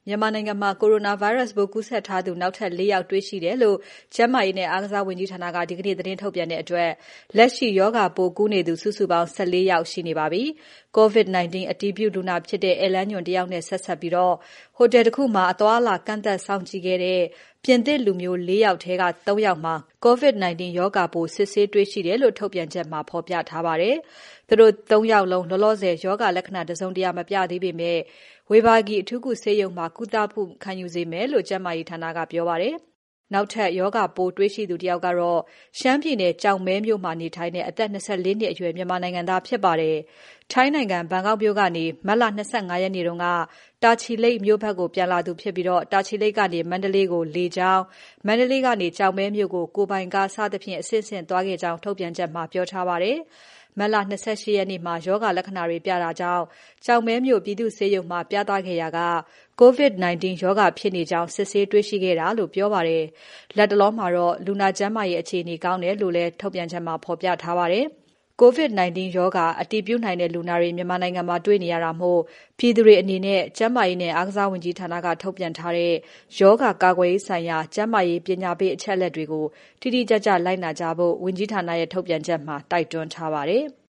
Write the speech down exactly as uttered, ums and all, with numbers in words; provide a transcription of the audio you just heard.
မြန်မာနိုင်ငံမှာ Coronavirus ပိုးကူးစက်ထားသူနောက်ထပ် ၄ ယောက်တွေ့ရှိတယ်လို့ ကျန်းမာရေးနဲ့ အားကစားဝန်ကြီးဌာနက ဒီကနေ့ သတင်းထုတ်ပြန်တဲ့အတွက် လက်ရှိရောဂါပိုးကူးနေသူ စုစုပေါင်း ၁၄ ယောက်ရှိနေပါပြီ။ ကိုဗစ် ၁၉ အတည်ပြုလူနာဖြစ်တဲ့ ဧည့်လမ်းညွှန်တယောက်နဲ့ ဆက်စပ်ပြီး ဟိုတယ်တခုမှာ အသွားအလာကန့်သတ်စောင့်ကြည့်ခဲ့တဲ့ ပြင်သစ်လူမျိုး ၄ ယောက်ထဲက ၃ ယောက်မှာ ကိုဗစ် ၁၉ ရောဂါပိုး စစ်ဆေးတွေ့ရှိတယ်လို့ ထုတ်ပြန်ချက်မှာ ဖော်ပြထားပါတယ်။ သူတို့ ၃ ယောက်လုံး လောလောဆယ် ရောဂါလက္ခဏာ တစုံတရာမပြသေးပေမဲ့ ဝေဘာဂီအထူးကုဆေးရုံမှာ ကုသမှုခံယူစေမယ်လို့ ကျန်းမာရေးဌာနက ပြောပါတယ်။ နောက်ထပ် ရောဂါပိုးတွေ့ရှိသူတယောက်ကတော့ ရှမ်းပြည်နယ် ကျောက်မဲမြို့မှာနေထိုင်တဲ့ အသက် ၂၄ နှစ်အရွယ် မြန်မာနိုင်ငံသားဖြစ်ပါတယ်။ ထိုင်းနိုင်ငံ ဘန်ကောက်မြို့ကနေ မတ်လ ၂၅ ရက်နေ့က တာချီလိတ်မြို့ဘက်ကို ပြန်လာသူဖြစ်ပြီး တာချီလိတ်ကနေ မန္တလေးကို လေကြောင်း၊ မန္တလေးကနေ ကျောက်မဲမြို့ကို ကိုယ်ပိုင်ကား စသဖြင့် အဆင့်ဆင့်သွားခဲ့ကြောင်း ထုတ်ပြန်ချက်မှာ ပြောထားပါတယ်။ မတ်လ ၂၈ ရက်နေ့မှာ ရောဂါလက္ခဏာတွေပြတာကြောင့် ကျောက်မဲမြို့ ပြည်သူ့ဆေးရုံမှာ ပြသခဲ့ရာက ကိုဗစ် ၁၉ ရောဂါဖြစ်နေကြောင်း စစ်ဆေးတွေ့ရှိခဲ့တာလို့ ပြောပါတယ်။ လတ်တလောမှာတော့ လူနာကျန်းမာရေးအခြေအနေ ကောင်းတယ်လို့လည်း ထုတ်ပြန်ချက်မှာ ဖော်ပြထားပါတယ်။ ကိုဗစ် ၁၉ ရောဂါအတည်ပြုနိုင်တဲ့ လူနာတွေ မြန်မာနိုင်ငံမှာ တွေ့နေရတာမို့ ပြည်သူတွေအနေနဲ့ ကျန်းမာရေးနဲ့ အားကစားဝန်ကြီးဌာနက ထုတ်ပြန်ထားတဲ့ ရောဂါကာကွယ်ရေးဆိုင်ရာ ကျန်းမာရေးပညာပေးအချက်အလက်တွေကို တိတိကျကျလိုက်နာကြဖို့ ဝန်ကြီးဌာနရဲ့ ထုတ်ပြန်ချက်မှာ တိုက်တွန်းထားပါတယ်။